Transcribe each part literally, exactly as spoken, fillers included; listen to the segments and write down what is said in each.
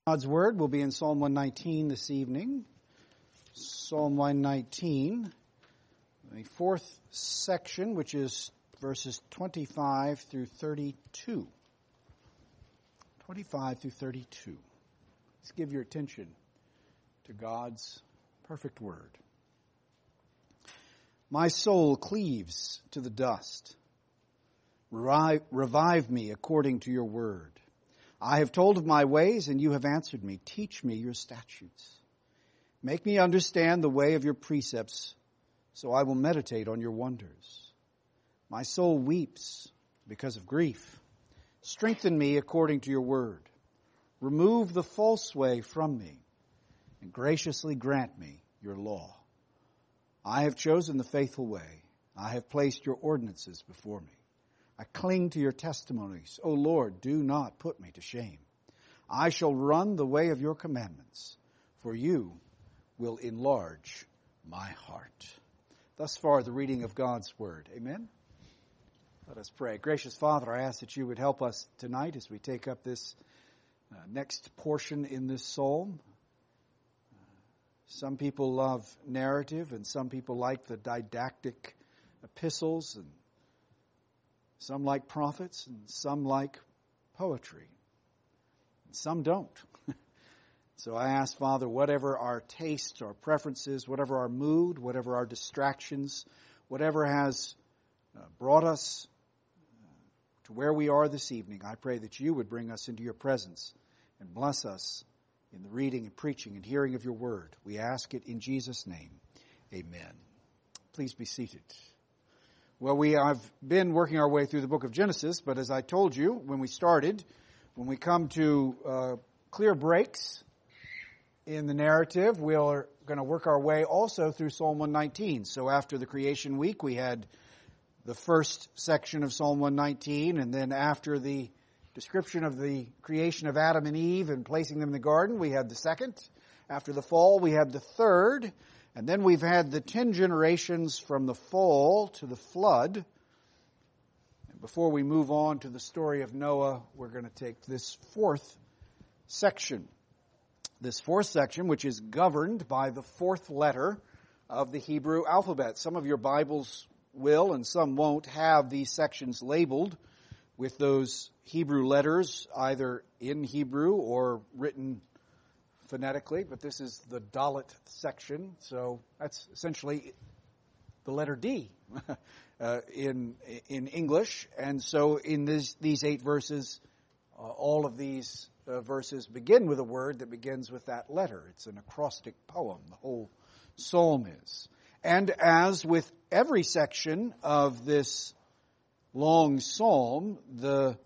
God's Word will be in Psalm one nineteen this evening. Psalm one nineteen, the fourth section, which is verses twenty-five through thirty-two. twenty-five through thirty-two. Let's give your attention to God's perfect Word. My soul cleaves to the dust. Revive, revive me according to your word. I have told of my ways, and you have answered me. Teach me your statutes. Make me understand the way of your precepts, so I will meditate on your wonders. My soul weeps because of grief. Strengthen me according to your word. Remove the false way from me, and graciously grant me your law. I have chosen the faithful way. I have placed your ordinances before me. I cling to your testimonies. O Lord, do not put me to shame. I shall run the way of your commandments, for you will enlarge my heart. Thus far, the reading of God's word. Amen? Let us pray. Gracious Father, I ask that you would help us tonight as we take up this uh, next portion in this psalm. Uh, some people love narrative, and some people like the didactic epistles, and some like prophets, and some like poetry. And some don't. So I ask, Father, whatever our tastes, our preferences, whatever our mood, whatever our distractions, whatever has uh, brought us uh, to where we are this evening, I pray that you would bring us into your presence and bless us in the reading and preaching and hearing of your word. We ask it in Jesus' name. Amen. Please be seated. Well, we have been working our way through the book of Genesis, but as I told you when we started, when we come to uh, clear breaks in the narrative, we are going to work our way also through Psalm one nineteen. So after the creation week, we had the first section of Psalm one nineteen, and then after the description of the creation of Adam and Eve and placing them in the garden, we had the second. After the fall, we had the third. And then we've had the ten generations from the fall to the flood. And before we move on to the story of Noah, we're going to take this fourth section. This fourth section, which is governed by the fourth letter of the Hebrew alphabet. Some of your Bibles will and some won't have these sections labeled with those Hebrew letters, either in Hebrew or written phonetically, but this is the Dalet section, so that's essentially the letter D uh, in in English. And so in this, these eight verses, uh, all of these uh, verses begin with a word that begins with that letter. It's an acrostic poem, the whole psalm is. And as with every section of this long psalm, the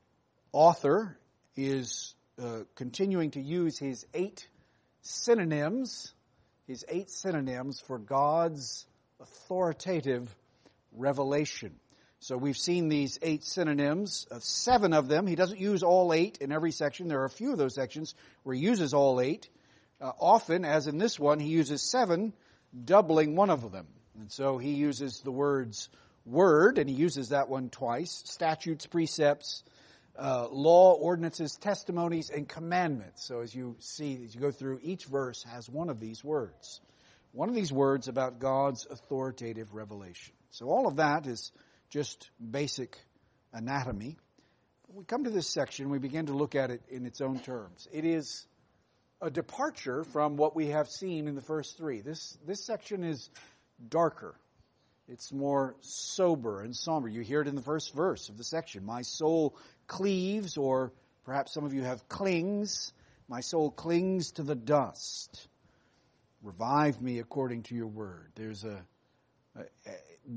author is Uh, continuing to use his eight synonyms, his eight synonyms for God's authoritative revelation. So we've seen these eight synonyms, uh, seven of them. He doesn't use all eight in every section. There are a few of those sections where he uses all eight. Uh, often, as in this one, he uses seven, doubling one of them. And so he uses the words word, and he uses that one twice, statutes, precepts, Uh, law, ordinances, testimonies, and commandments. So as you see, as you go through, each verse has one of these words. One of these words about God's authoritative revelation. So all of that is just basic anatomy. When we come to this section, we begin to look at it in its own terms. It is a departure from what we have seen in the first three. This, this section is darker. It's more sober and somber. You hear it in the first verse of the section. My soul cleaves, or perhaps some of you have clings. My soul clings to the dust. Revive me according to your word. There's a, a, a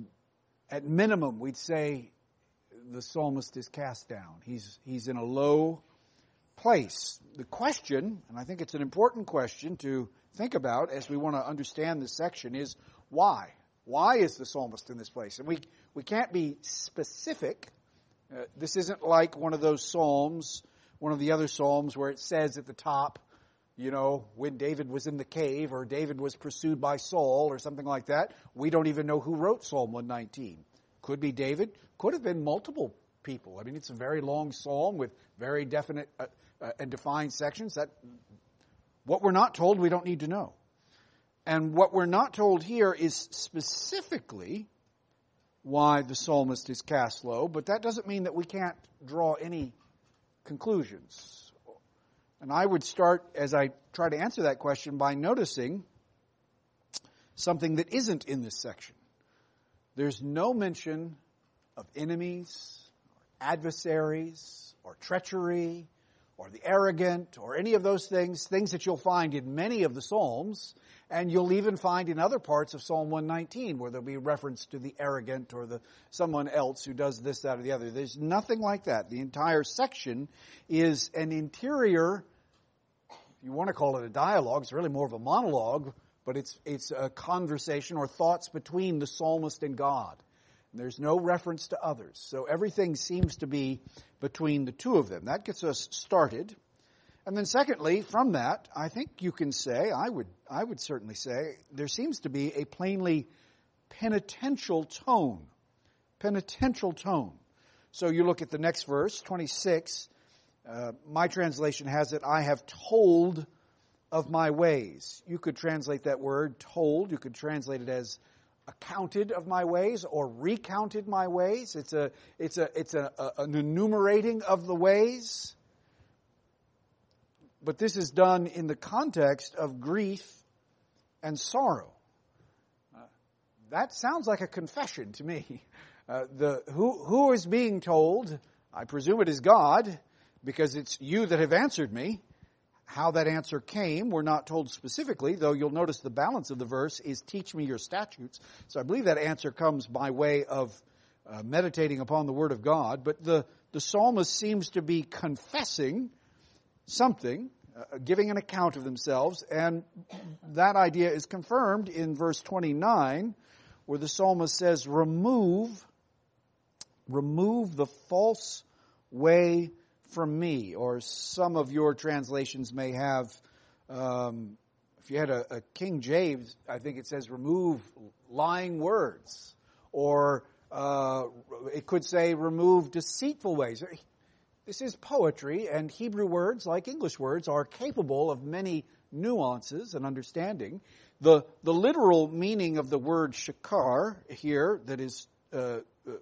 at minimum, we'd say the psalmist is cast down. He's, he's in a low place. The question, and I think it's an important question to think about as we want to understand this section, is why? Why is the psalmist in this place? And we, we can't be specific. Uh, this isn't like one of those psalms, one of the other psalms where it says at the top, you know, when David was in the cave or David was pursued by Saul or something like that. We don't even know who wrote Psalm one nineteen. Could be David. Could have been multiple people. I mean, it's a very long psalm with very definite uh, uh, and define sections. That what we're not told, we don't need to know. And what we're not told here is specifically why the psalmist is cast low, but that doesn't mean that we can't draw any conclusions. And I would start, as I try to answer that question, by noticing something that isn't in this section. There's no mention of enemies, or adversaries, or treachery, or the arrogant, or any of those things, things that you'll find in many of the Psalms, and you'll even find in other parts of Psalm one nineteen where there'll be reference to the arrogant or the someone else who does this, that, or the other. There's nothing like that. The entire section is an interior, if you want to call it a dialogue, it's really more of a monologue, but it's it's a conversation or thoughts between the psalmist and God. There's no reference to others. So everything seems to be between the two of them. That gets us started. And then secondly, from that, I think you can say, I would I would certainly say, there seems to be a plainly penitential tone. Penitential tone. So you look at the next verse, twenty-six. Uh, my translation has it, I have told of my ways. You could translate that word, told. You could translate it as accounted of my ways or recounted my ways. It's a it's a it's a, a an enumerating of the ways. But this is done in the context of grief and sorrow. Uh, that sounds like a confession to me. Uh, the who who is being told? I presume it is God, because it's you that have answered me. How that answer came, we're not told specifically, though you'll notice the balance of the verse is teach me your statutes. So I believe that answer comes by way of uh, meditating upon the Word of God. But the, the psalmist seems to be confessing something, uh, giving an account of themselves, and that idea is confirmed in verse twenty-nine, where the psalmist says, remove, remove the false way from me. Or some of your translations may have, um, if you had a, a King James, I think it says remove lying words. Or uh, it could say remove deceitful ways. This is poetry, and Hebrew words, like English words, are capable of many nuances and understanding. The, the literal meaning of the word shakar here, that is, uh,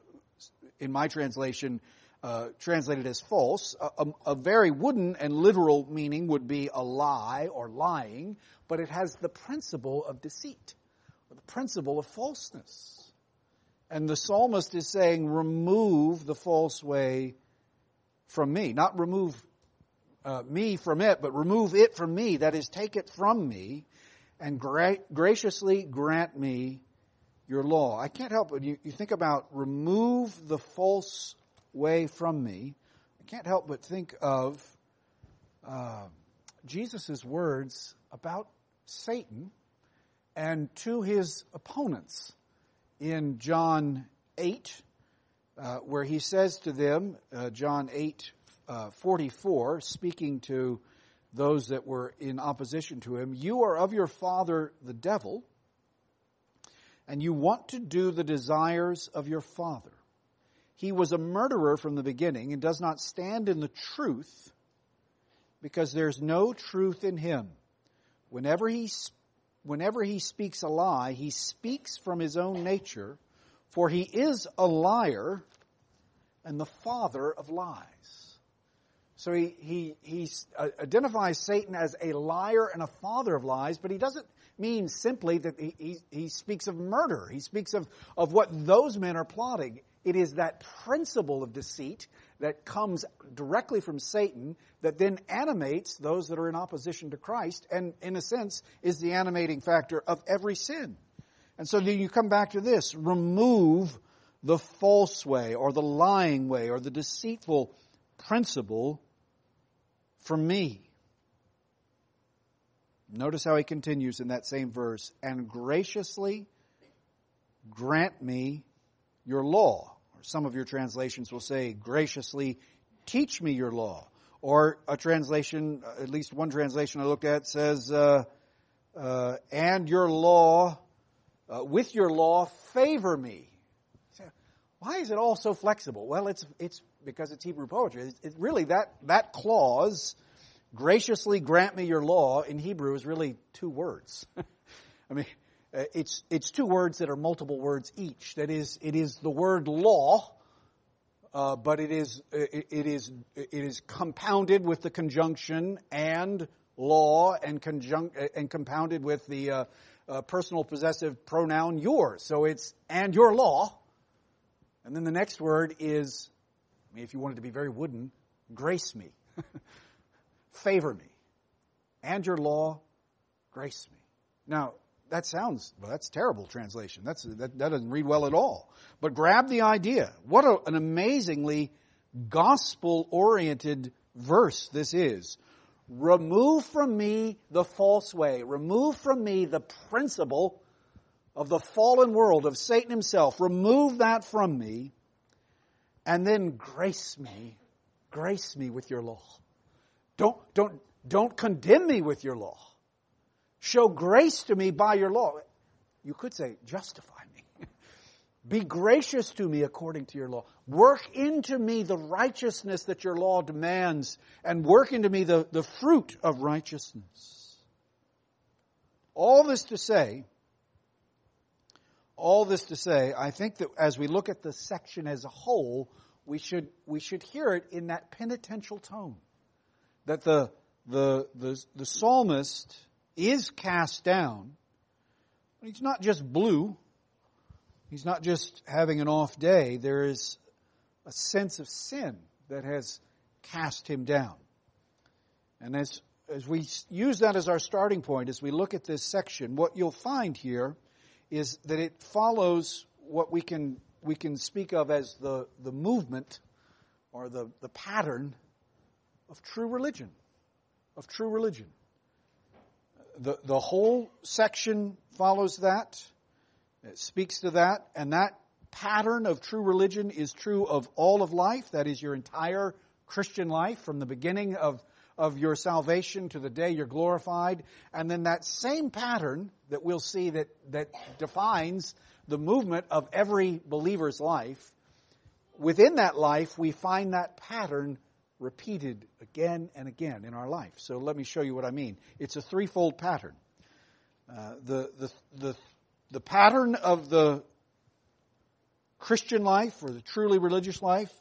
in my translation, Uh, translated as false, a, a, a very wooden and literal meaning would be a lie or lying, but it has the principle of deceit, or the principle of falseness. And the psalmist is saying, remove the false way from me. Not remove uh, me from it, but remove it from me. That is, take it from me and gra- graciously grant me your law. I can't help but you, you think about remove the false way from me. I can't help but think of uh, Jesus' words about Satan and to his opponents in John eight, uh, where he says to them, uh, John eight uh, forty-four, speaking to those that were in opposition to him, you are of your father the devil, and you want to do the desires of your father. He was a murderer from the beginning and does not stand in the truth because there's no truth in him. Whenever he, whenever he speaks a lie, he speaks from his own nature, for he is a liar and the father of lies. So he, he, he identifies Satan as a liar and a father of lies, but he doesn't mean simply that he, he, he speaks of murder. He speaks of, of what those men are plotting. It is that principle of deceit that comes directly from Satan that then animates those that are in opposition to Christ and, in a sense, is the animating factor of every sin. And so then you come back to this. Remove the false way or the lying way or the deceitful principle from me. Notice how he continues in that same verse. And graciously grant me your law. Or some of your translations will say, graciously teach me your law. Or a translation, at least one translation I looked at, says, uh, uh, and your law, uh, with your law, favor me. Why is it all so flexible? Well, it's it's because it's Hebrew poetry. It's, it's really that, that clause graciously grant me your law in Hebrew is really two words. I mean, it's it's two words that are multiple words each. That is, it is the word law, uh, but it is it, it is it is compounded with the conjunction and law, and conjunct and compounded with the uh, uh, personal possessive pronoun yours. So it's and your law, and then the next word is, I mean, if you wanted to be very wooden, grace me, favor me, and your law, grace me. Now, that sounds, well, that's terrible translation. That's, that, that doesn't read well at all. But grab the idea. What a, an amazingly gospel-oriented verse this is. Remove from me the false way. Remove from me the principle of the fallen world, of Satan himself. Remove that from me. And then grace me. Grace me with your law. Don't, don't, don't condemn me with your law. Show grace to me by your law. You could say, justify me. Be gracious to me according to your law. Work into me the righteousness that your law demands, and work into me the, the fruit of righteousness. All this to say, all this to say, I think that as we look at the section as a whole, we should, we should hear it in that penitential tone. That the, the, the, the psalmist is cast down. He's not just blue. He's not just having an off day. There is a sense of sin that has cast him down. And as, as we use that as our starting point, as we look at this section, what you'll find here is that it follows what we can, we can speak of as the, the movement or the, the pattern of true religion, of true religion. The, the whole section follows that. It speaks to that. And that pattern of true religion is true of all of life. That is your entire Christian life from the beginning of, of your salvation to the day you're glorified. And then that same pattern that we'll see that, that defines the movement of every believer's life. Within that life, we find that pattern repeated again and again in our life. So let me show you what I mean. It's a threefold pattern. Uh, the, the, the, the pattern of the Christian life or the truly religious life,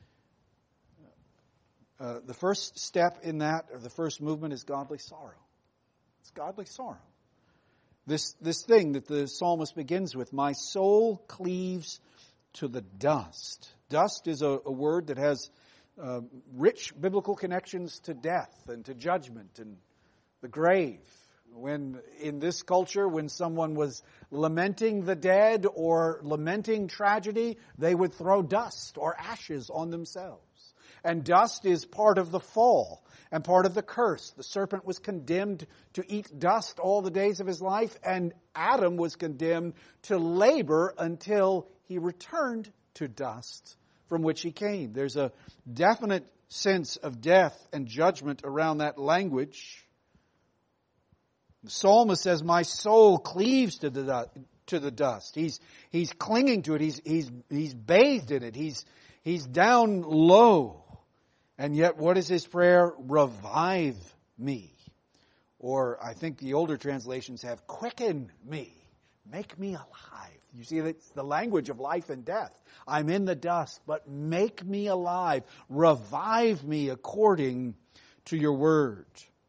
uh, the first step in that, or the first movement, is godly sorrow. It's godly sorrow. This, this thing that the psalmist begins with, my soul cleaves to the dust. Dust is a, a word that has Uh, rich biblical connections to death and to judgment and the grave. When in this culture, when someone was lamenting the dead or lamenting tragedy, they would throw dust or ashes on themselves. And dust is part of the fall and part of the curse. The serpent was condemned to eat dust all the days of his life, and Adam was condemned to labor until he returned to dust from which he came. There's a definite sense of death and judgment around that language. The psalmist says, my soul cleaves to the, to the dust. He's, he's clinging to it. He's, he's, he's bathed in it. He's, he's down low. And yet, what is his prayer? Revive me. Or I think the older translations have, quicken me. Make me alive. You see, that's the language of life and death. I'm in the dust, but make me alive. Revive me according to your word.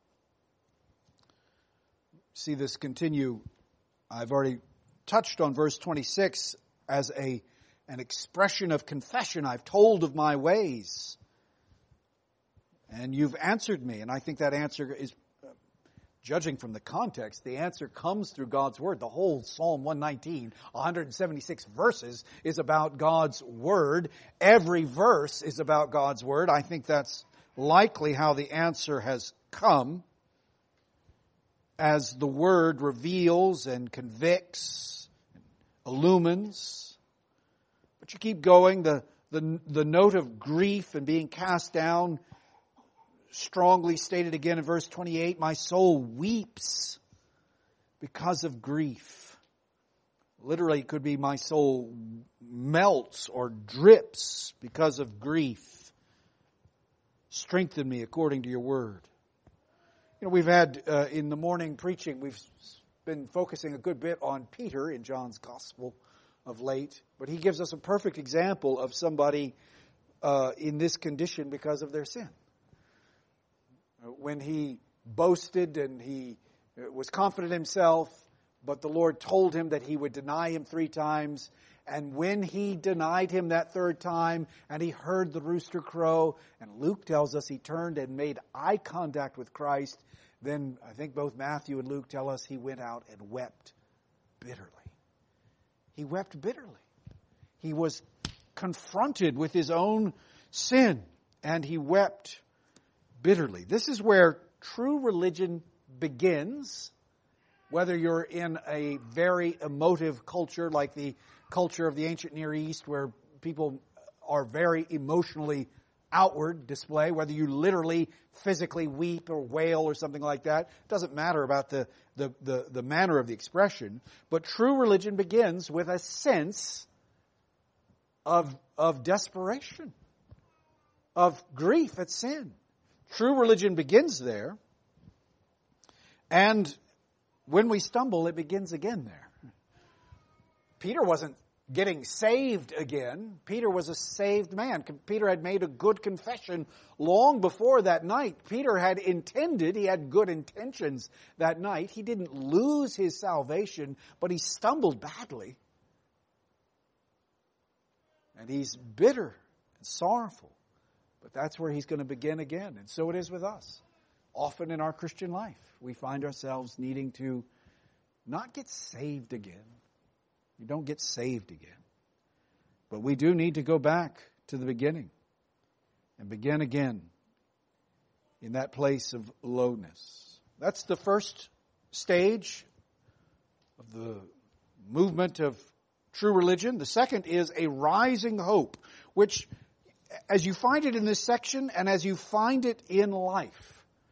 See this continue. I've already touched on verse twenty-six as a, an expression of confession. I've told of my ways, and you've answered me. And I think that answer is, judging from the context, the answer comes through God's Word. The whole Psalm one nineteen, one hundred seventy-six verses, is about God's Word. Every verse is about God's Word. I think that's likely how the answer has come, as the Word reveals and convicts, illumines. But you keep going, the, the, the note of grief and being cast down, strongly stated again in verse twenty-eight, my soul weeps because of grief. Literally, it could be my soul melts or drips because of grief. Strengthen me according to your word. You know, we've had, uh, in the morning preaching, we've been focusing a good bit on Peter in John's Gospel of late, but he gives us a perfect example of somebody uh, in this condition because of their sin. When he boasted and he was confident in himself, but the Lord told him that he would deny him three times. And when he denied him that third time and he heard the rooster crow, and Luke tells us he turned and made eye contact with Christ, then I think both Matthew and Luke tell us he went out and wept bitterly. He wept bitterly. He was confronted with his own sin and he wept bitterly. This is where true religion begins. Whether you're in a very emotive culture like the culture of the ancient Near East where people are very emotionally outward display, whether you literally physically weep or wail or something like that, it doesn't matter about the, the, the, the manner of the expression. But true religion begins with a sense of, of desperation, of grief at sin. True religion begins there, and when we stumble, it begins again there. Peter wasn't getting saved again. Peter was a saved man. Peter had made a good confession long before that night. Peter had intended, he had good intentions that night. He didn't lose his salvation, but he stumbled badly. And he's bitter and sorrowful. But that's where he's going to begin again. And so it is with us. Often in our Christian life, we find ourselves needing to not get saved again. You don't get saved again. But we do need to go back to the beginning and begin again in that place of lowness. That's the first stage of the movement of true religion. The second is a rising hope, which, as you find it in this section and as you find it in life,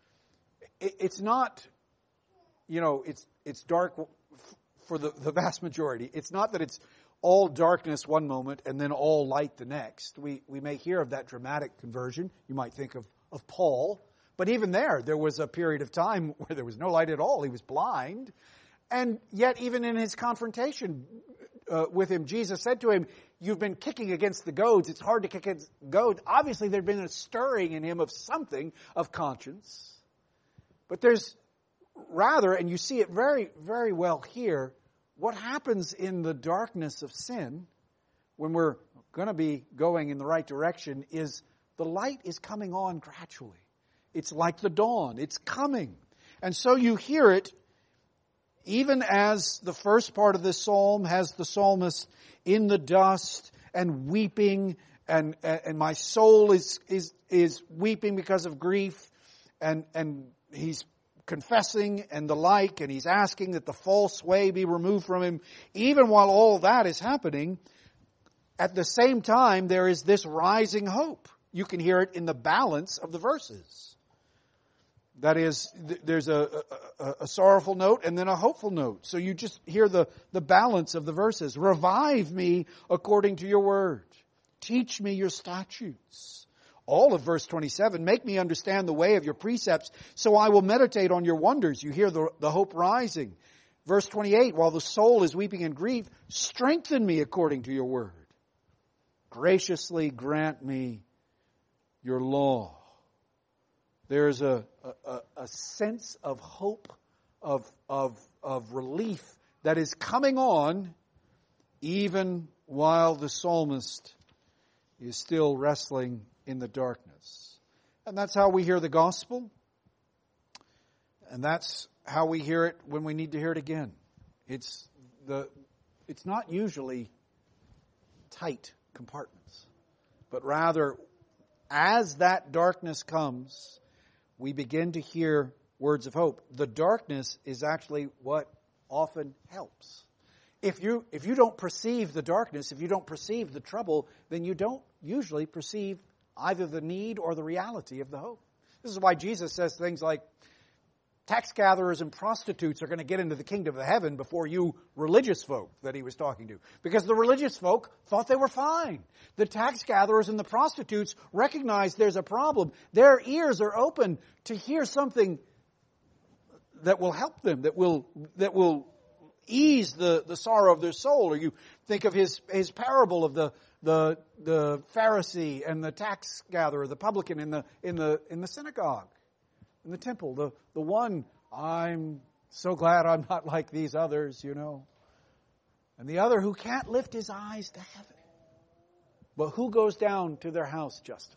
it's not, you know, it's it's dark for the, the vast majority. It's not that it's all darkness one moment and then all light the next. We we may hear of that dramatic conversion. You might think of, of Paul. But even there, there was a period of time where there was no light at all. He was blind. And yet even in his confrontation uh, with him, Jesus said to him, "You've been kicking against the goads. It's hard to kick against goads." Obviously, there'd been a stirring in him of something of conscience. But there's rather, and you see it very, very well here, what happens in the darkness of sin when we're going to be going in the right direction is the light is coming on gradually. It's like the dawn. It's coming. And so you hear it even as the first part of this psalm has the psalmist in the dust and weeping, and and my soul is is is weeping because of grief, and and he's confessing and the like, and he's asking that the false way be removed from him. Even while all that is happening, at the same time, there is this rising hope. You can hear it in the balance of the verses. That is, there's a, a, a sorrowful note and then a hopeful note. So you just hear the, the balance of the verses. Revive me according to your word. Teach me your statutes. All of verse twenty-seven, make me understand the way of your precepts, so I will meditate on your wonders. You hear the, the hope rising. Verse twenty-eight, while the soul is weeping in grief, strengthen me according to your word. Graciously grant me your law. There's a, a, a sense of hope, of, of, of relief that is coming on even while the psalmist is still wrestling in the darkness. And that's how we hear the gospel. And that's how we hear it when we need to hear it again. It's the it's not usually tight compartments, but rather as that darkness comes, we begin to hear words of hope. The darkness is actually what often helps. If you if you don't perceive the darkness, if you don't perceive the trouble, then you don't usually perceive either the need or the reality of the hope. This is why Jesus says things like, tax gatherers and prostitutes are going to get into the kingdom of heaven before you religious folk that he was talking to. Because the religious folk thought they were fine. The tax gatherers and the prostitutes recognize there's a problem. Their ears are open to hear something that will help them, that will, that will ease the, the sorrow of their soul. Or you think of his, his parable of the, the, the Pharisee and the tax gatherer, the publican in the, in the, in the synagogue, in the temple. The, the one, I'm so glad I'm not like these others, you know. And the other who can't lift his eyes to heaven, but who goes down to their house justified.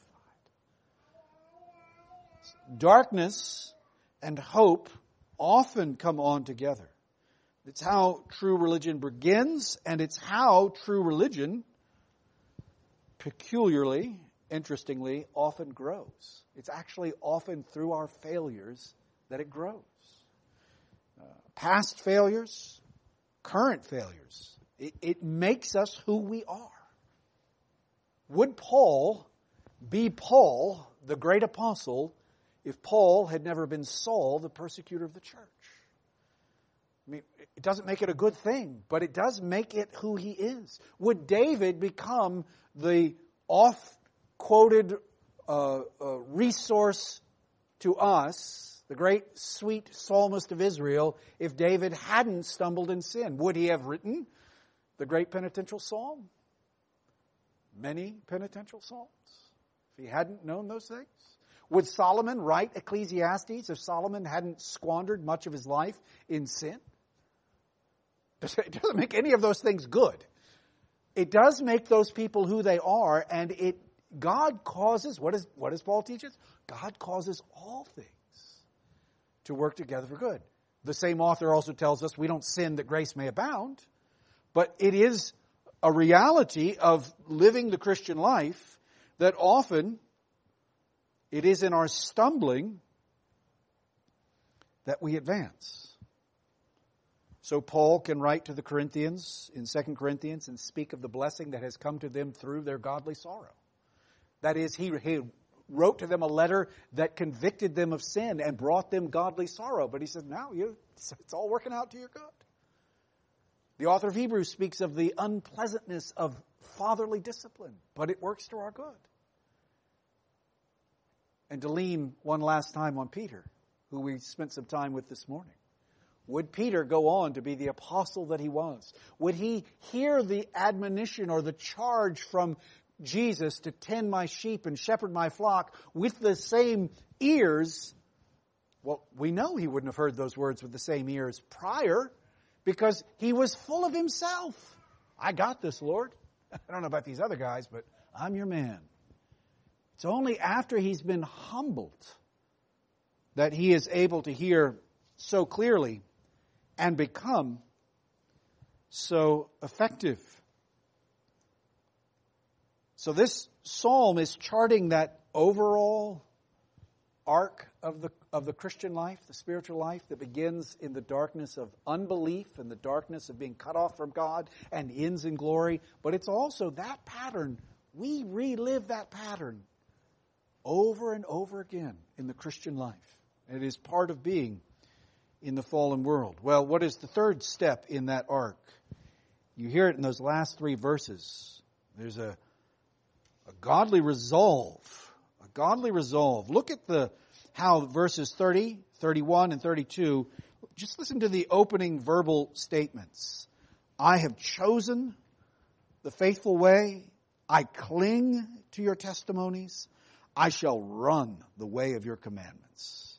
Darkness and hope often come on together. It's how true religion begins, and it's how true religion, peculiarly, interestingly, often grows. It's actually often through our failures that it grows. Uh, past failures, current failures. It, it makes us who we are. Would Paul be Paul, the great apostle, if Paul had never been Saul, the persecutor of the church? I mean, it doesn't make it a good thing, but it does make it who he is. Would David become the oft-quoted uh, uh, resource to us, the great sweet psalmist of Israel, if David hadn't stumbled in sin? Would he have written the great penitential psalm? Many penitential psalms, if he hadn't known those things? Would Solomon write Ecclesiastes if Solomon hadn't squandered much of his life in sin? It doesn't make any of those things good. It does make those people who they are, and it God causes, what, is, what does Paul teach us? God causes all things to work together for good. The same author also tells us we don't sin that grace may abound, but it is a reality of living the Christian life that often it is in our stumbling that we advance. So Paul can write to the Corinthians in Second Corinthians and speak of the blessing that has come to them through their godly sorrow. That is, he, he wrote to them a letter that convicted them of sin and brought them godly sorrow. But he said, now you, it's all working out to your good. The author of Hebrews speaks of the unpleasantness of fatherly discipline, but it works to our good. And to lean one last time on Peter, who we spent some time with this morning. Would Peter go on to be the apostle that he was? Would he hear the admonition or the charge from Jesus to tend my sheep and shepherd my flock with the same ears? Well, we know he wouldn't have heard those words with the same ears prior, because he was full of himself. I got this, Lord. I don't know about these other guys, but I'm your man. It's only after he's been humbled that he is able to hear so clearly and become so effective. So this psalm is charting that overall arc of the of the Christian life, the spiritual life that begins in the darkness of unbelief and the darkness of being cut off from God and ends in glory. But it's also that pattern. We relive that pattern over and over again in the Christian life. It is part of being in the fallen world. Well, what is the third step in that arc? You hear it in those last three verses. There's a, a godly resolve. A godly resolve. Look at the how verses thirty, thirty-one, and thirty-two, just listen to the opening verbal statements. I have chosen the faithful way. I cling to your testimonies. I shall run the way of your commandments.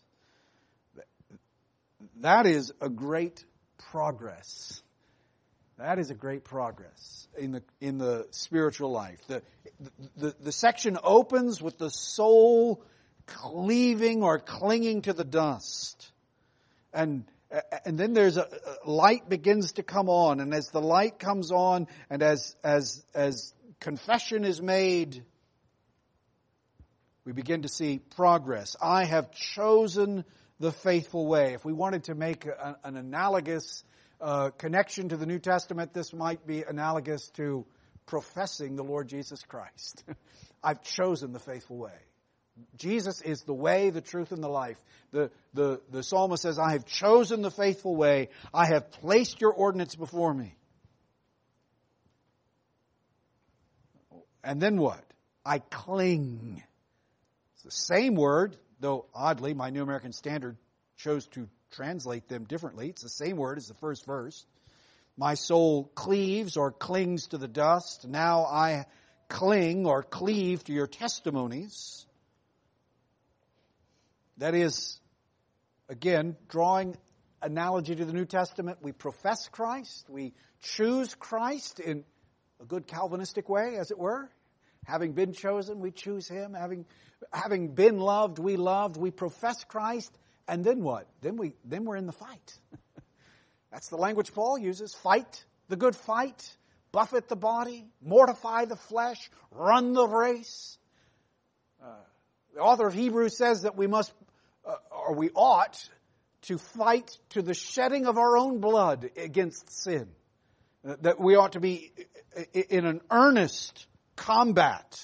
That is a great progress. That is a great progress in the in the spiritual life. The, the, the section opens with the soul cleaving or clinging to the dust. And and then there's a, a light begins to come on, and as the light comes on, and as as as confession is made, we begin to see progress. I have chosen the faithful way. If we wanted to make a, an analogous uh, connection to the New Testament, this might be analogous to professing the Lord Jesus Christ. I've chosen the faithful way. Jesus is the way, the truth, and the life. The, the, the psalmist says, I have chosen the faithful way. I have placed your ordinance before me. And then what? I cling. It's the same word, though oddly, my New American Standard chose to translate them differently. It's the same word as the first verse. My soul cleaves or clings to the dust. Now I cling or cleave to your testimonies. That is, again, drawing analogy to the New Testament. We profess Christ. We choose Christ in a good Calvinistic way, as it were. Having been chosen, we choose Him. Having, having been loved, we loved. We profess Christ. And then what? Then, we, then we're in the fight. That's the language Paul uses. Fight the good fight. Buffet the body. Mortify the flesh. Run the race. Uh, the author of Hebrews says that we must, uh, or we ought, to fight to the shedding of our own blood against sin. Uh, that we ought to be in an earnest combat.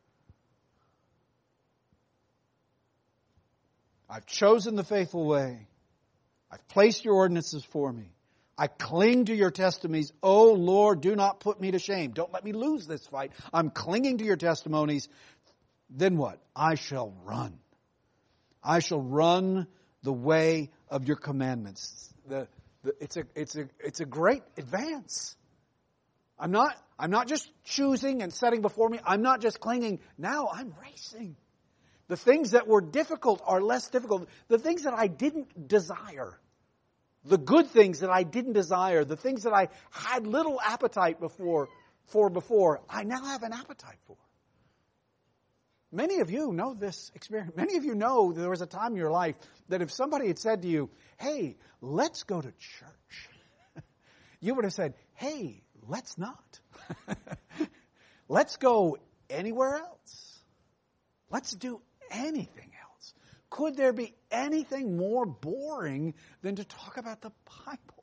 I've chosen the faithful way. I've placed your ordinances for me. I cling to your testimonies. Oh Lord, do not put me to shame. Don't let me lose this fight. I'm clinging to your testimonies. Then what? I shall run. I shall run the way of your commandments. The, the, it's a, it's a, it's a great advance. I'm not, I'm not just choosing and setting before me. I'm not just clinging. Now I'm racing. The things that were difficult are less difficult. The things that I didn't desire, the good things that I didn't desire, the things that I had little appetite before, for before, I now have an appetite for. Many of you know this experience. Many of you know there was a time in your life that if somebody had said to you, hey, let's go to church, you would have said, hey, let's not. Let's go anywhere else. Let's do anything else. Could there be anything more boring than to talk about the Bible?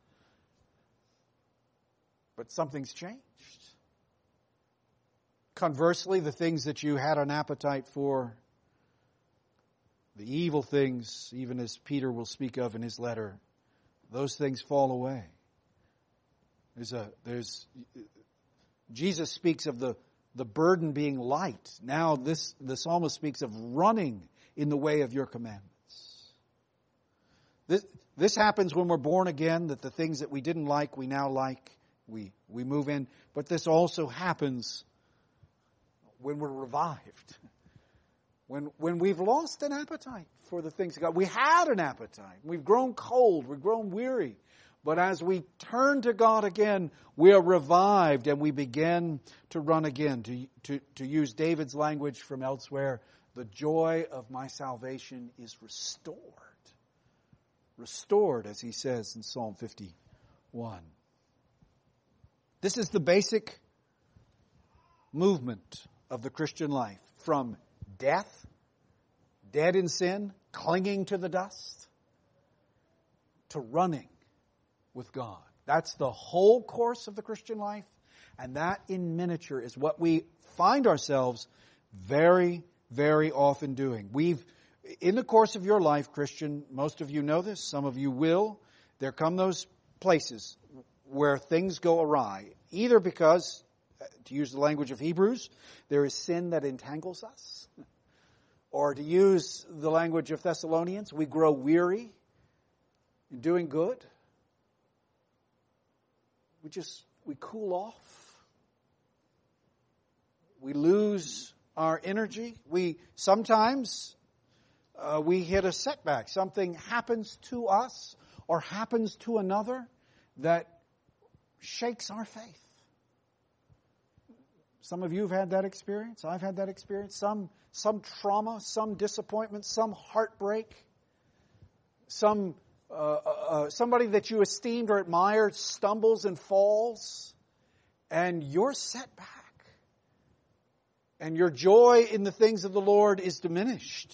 But something's changed. Conversely, the things that you had an appetite for, the evil things, even as Peter will speak of in his letter, those things fall away. There's a, there's, Jesus speaks of the, the burden being light. Now this, the psalmist speaks of running in the way of your commandments. This, this happens when we're born again, that the things that we didn't like, we now like. We, we move in. But this also happens when we're revived. When, when we've lost an appetite for the things of God. We had an appetite. We've grown cold. We've grown weary. But as we turn to God again, we are revived and we begin to run again. To, to, to use David's language from elsewhere, the joy of my salvation is restored. Restored, as he says in Psalm fifty-one. This is the basic movement of the Christian life. From death, dead in sin, clinging to the dust, to running with God. That's the whole course of the Christian life. And that in miniature is what we find ourselves very, very often doing. We've, in the course of your life, Christian, most of you know this, some of you will, there come those places where things go awry. Either because, to use the language of Hebrews, there is sin that entangles us. Or to use the language of Thessalonians, we grow weary in doing good. We just, we cool off. We lose our energy. We, sometimes, uh, we hit a setback. Something happens to us or happens to another that shakes our faith. Some of you have had that experience. I've had that experience. Some, some trauma, some disappointment, some heartbreak, some uh, uh, somebody that you esteemed or admired stumbles and falls, and you're set back, and your joy in the things of the Lord is diminished,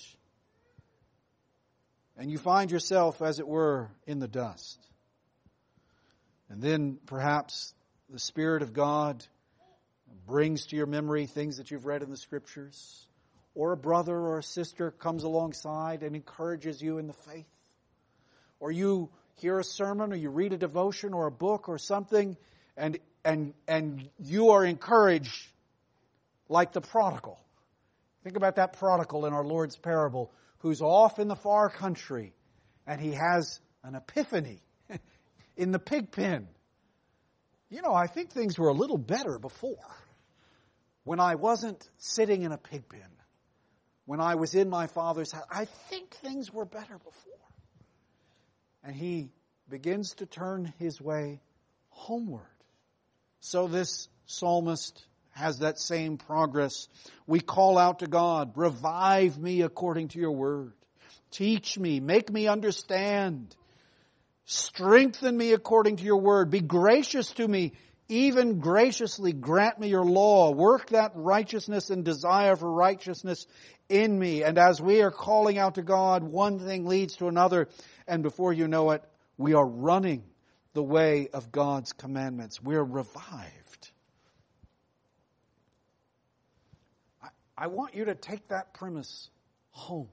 and you find yourself, as it were, in the dust. And then perhaps the Spirit of God brings to your memory things that you've read in the Scriptures, or a brother or a sister comes alongside and encourages you in the faith, or you hear a sermon or you read a devotion or a book or something, and and and you are encouraged like the prodigal. Think about that prodigal in our Lord's parable who's off in the far country, and he has an epiphany in the pig pen. You know, I think things were a little better before, when I wasn't sitting in a pig pen, when I was in my Father's house. I think things were better before. And he begins to turn his way homeward. So this psalmist has that same progress. We call out to God, revive me according to your word. Teach me, make me understand. Strengthen me according to your word. Be gracious to me, even graciously grant me your law. Work that righteousness and desire for righteousness in me. And as we are calling out to God, one thing leads to another. And before you know it, we are running the way of God's commandments. We're revived. I, I want you to take that premise home.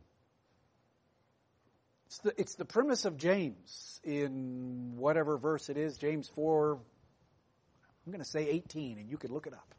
It's the, it's the premise of James in whatever verse it is, James four, I'm going to say eighteen, and you can look it up.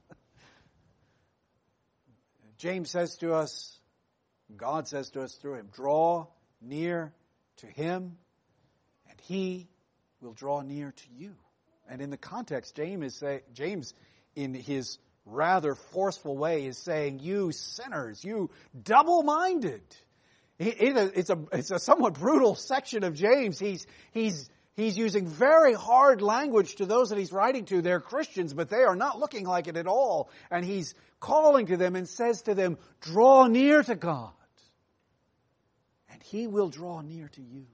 James says to us, God says to us through him, draw near to him, and he will draw near to you. And in the context, James is say, James, in his rather forceful way, is saying, you sinners, you double-minded. It's a, it's a somewhat brutal section of James. He's, he's, he's using very hard language to those that he's writing to. They're Christians, but they are not looking like it at all. And he's calling to them and says to them, draw near to God, and he will draw near to you.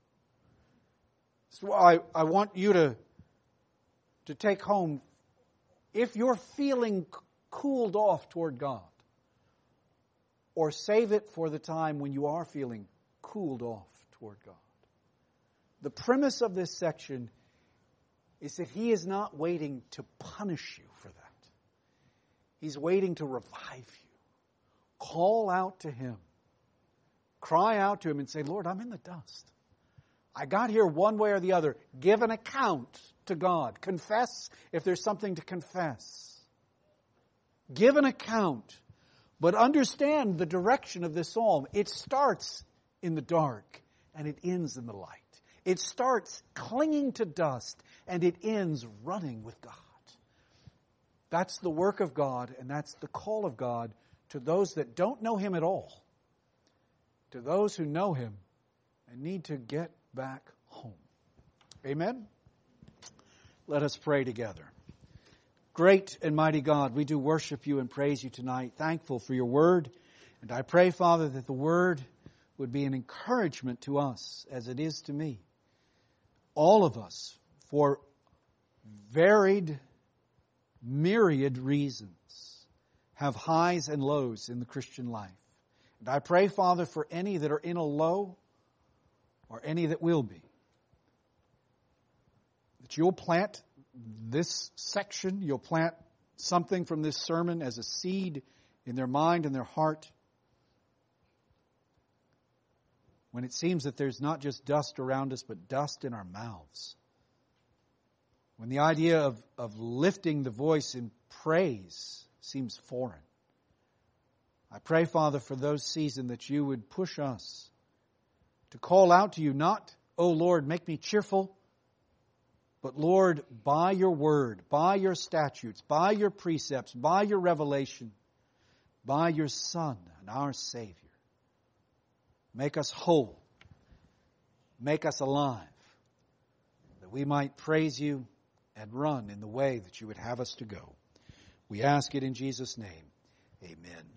So I, I want you to, to take home, if you're feeling cooled off toward God, or save it for the time when you are feeling cooled off toward God. The premise of this section is that he is not waiting to punish you for that. He's waiting to revive you. Call out to him. Cry out to him and say, Lord, I'm in the dust. I got here one way or the other. Give an account to God. Confess if there's something to confess. Give an account. But understand the direction of this psalm. It starts in the dark and it ends in the light. It starts clinging to dust and it ends running with God. That's the work of God, and that's the call of God to those that don't know him at all. To those who know him and need to get back home. Amen? Let us pray together. Great and mighty God, we do worship you and praise you tonight, thankful for your word. And I pray, Father, that the word would be an encouragement to us as it is to me. All of us, for varied, myriad reasons, have highs and lows in the Christian life. And I pray, Father, for any that are in a low or any that will be, that you'll plant this section, you'll plant something from this sermon as a seed in their mind and their heart. When it seems that there's not just dust around us, but dust in our mouths. When the idea of, of lifting the voice in praise seems foreign. I pray, Father, for those seasons that you would push us to call out to you, not, oh Lord, make me cheerful, but Lord, by your word, by your statutes, by your precepts, by your revelation, by your Son and our Savior, make us whole, make us alive, that we might praise you and run in the way that you would have us to go. We ask it in Jesus' name. Amen.